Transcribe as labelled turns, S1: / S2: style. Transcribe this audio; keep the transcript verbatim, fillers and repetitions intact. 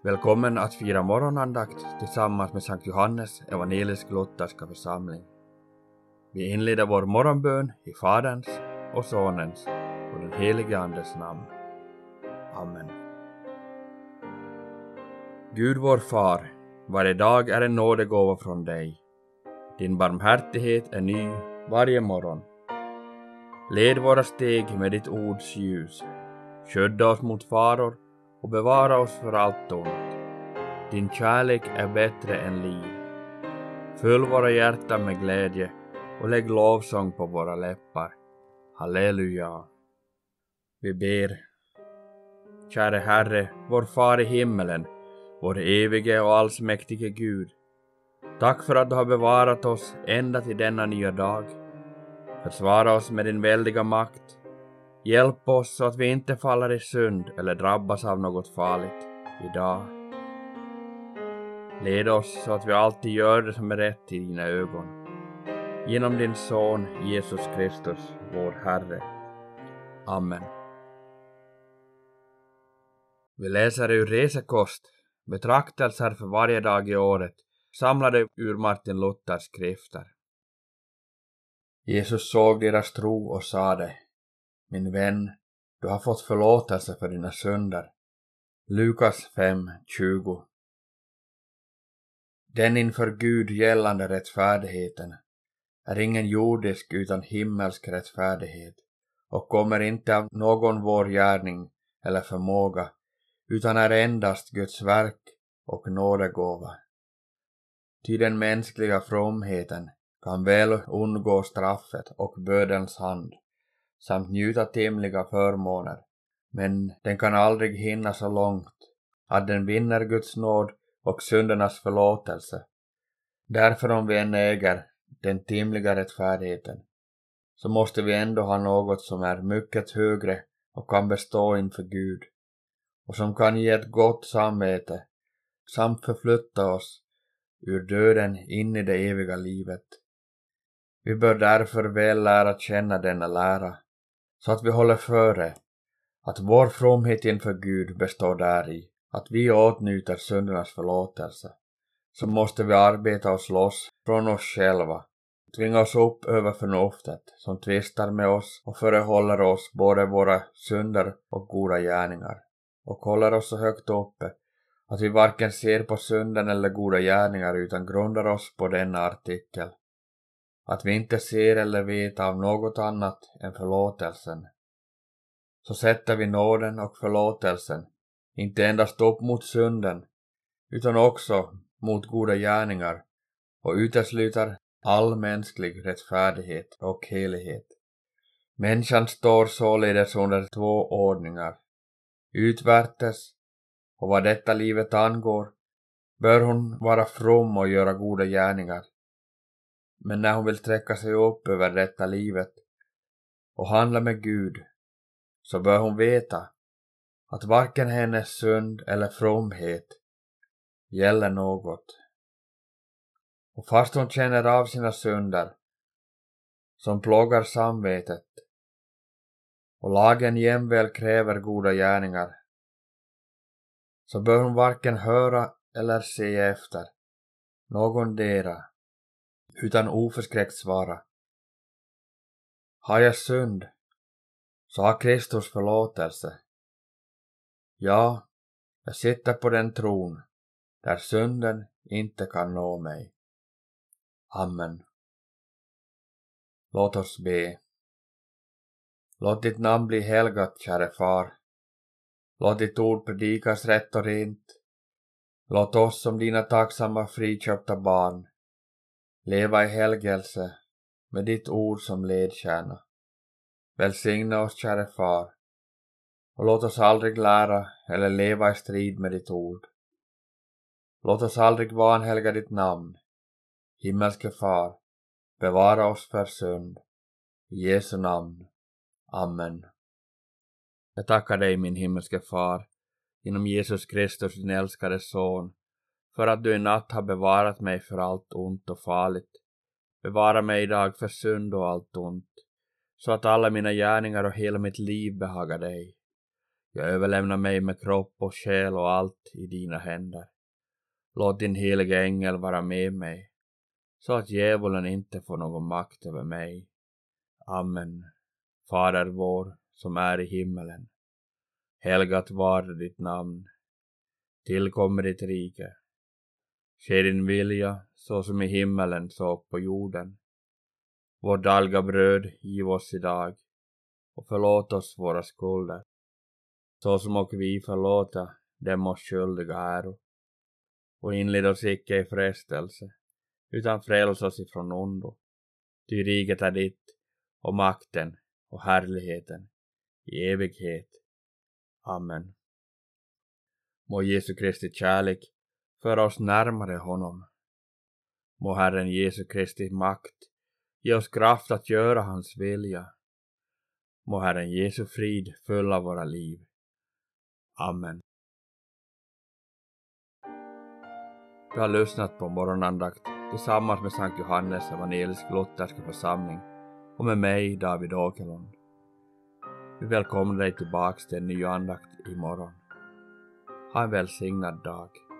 S1: Välkommen att fira morgonandakt tillsammans med Sankt Johannes evangelisk-lutherska församling. Vi inleder vår morgonbön i Faderns och Sonens och den helige Andes namn. Amen. Gud vår far, varje dag är en nådegåva från dig. Din barmhärtighet är ny varje morgon. Led våra steg med ditt ords ljus. Skydda oss mot faror och bevara oss för allt ont. Din kärlek är bättre än liv. Fyll våra hjärtan med glädje och lägg lovsång på våra läppar. Halleluja. Vi ber. Käre Herre, vår far i himmelen, vår evige och allsmäktige Gud. Tack för att du har bevarat oss ända till denna nya dag. Försvara oss med din väldiga makt. Hjälp oss så att vi inte faller i synd eller drabbas av något farligt idag. Led oss så att vi alltid gör det som är rätt i dina ögon. Genom din son Jesus Kristus, vår Herre. Amen. Vi läser ur Resekost, betraktelser för varje dag i året, samlade ur Martin Luthers skrifter. Jesus såg deras tro och sade: Min vän, du har fått förlåtelse för dina synder. Lukas fem tjugo. Den inför Gud gällande rättfärdigheten är ingen jordisk utan himmelsk rättfärdighet och kommer inte av någon vår gärning eller förmåga utan är endast Guds verk och nådegåva. Ty den mänskliga fromheten kan väl undgå straffet och bödens hand samt njuta timliga förmåner, men den kan aldrig hinna så långt att den vinner Guds nåd och syndernas förlåtelse. Därför om vi än äger den timliga rättfärdigheten, så måste vi ändå ha något som är mycket högre och kan bestå inför Gud, och som kan ge ett gott samvete samt förflytta oss ur döden in i det eviga livet. Vi bör därför väl lära känna denna lära, så att vi håller före att vår fromhet inför Gud består däri att vi åtnjuter syndernas förlåtelse. Så måste vi arbeta oss loss från oss själva, tvinga oss upp över förnuftet som tvistar med oss och förehåller oss både våra synder och goda gärningar, och håller oss så högt uppe att vi varken ser på synden eller goda gärningar utan grundar oss på denna artikel, att vi inte ser eller vet av något annat än förlåtelsen. Så sätter vi nåden och förlåtelsen inte endast upp mot synden utan också mot goda gärningar och utesluter all mänsklig rättfärdighet och helighet. Människan står således under två ordningar. Utvärtes, och vad detta livet angår, bör hon vara from och göra goda gärningar. Men när hon vill sträcka sig upp över detta livet och handla med Gud, så bör hon veta att varken hennes synd eller fromhet gäller något. Och fast hon känner av sina synder som plågar samvetet och lagen jämväl kräver goda gärningar, så bör hon varken höra eller se efter någon dera, utan oförskräckt svara: Har jag synd, så har Kristus förlåtelse. Ja, jag sitter på den tron där synden inte kan nå mig. Amen. Låt oss be. Låt ditt namn bli helgat, käre far. Låt ditt ord predikas rätt och rent. Låt oss som dina tacksamma friköpta barn leva i helgelse med ditt ord som ledstjärna. Välsigna oss, käre far, och låt oss aldrig lära eller leva i strid med ditt ord. Låt oss aldrig vanhelga ditt namn. Himmelske far, bevara oss för synd. I Jesu namn. Amen. Jag tackar dig, min himmelske far, genom Jesus Kristus, din älskade son, för att du i natt har bevarat mig för allt ont och farligt. Bevara mig idag för synd och allt ont, så att alla mina gärningar och hela mitt liv behagar dig. Jag överlämnar mig med kropp och själ och allt i dina händer. Låt din heliga ängel vara med mig, så att djävulen inte får någon makt över mig. Amen. Fader vår, som är i himmelen. Helgat var ditt namn. Tillkommer ditt rike. Ske din vilja, så som i himmelen så på jorden. Vår dagliga bröd giv oss idag, och förlåt oss våra skulder, så som och vi förlåta dem oss skyldiga äro. Och inled oss icke i frestelse, utan fräls oss ifrån ondo. Ty riket är ditt, och makten och härligheten i evighet. Amen. Må Jesu Kristi kärlek föra oss närmare honom. Må Herren Jesu Kristi makt ge oss kraft att göra hans vilja. Må Herren Jesu frid fylla våra liv. Amen. Du har lyssnat på morgonandakt tillsammans med Sankt Johannes evangelisk-lutherska församling och med mig, David Åkerlund. Vi välkomnar dig tillbaks till en ny andakt imorgon. Ha en välsignad dag.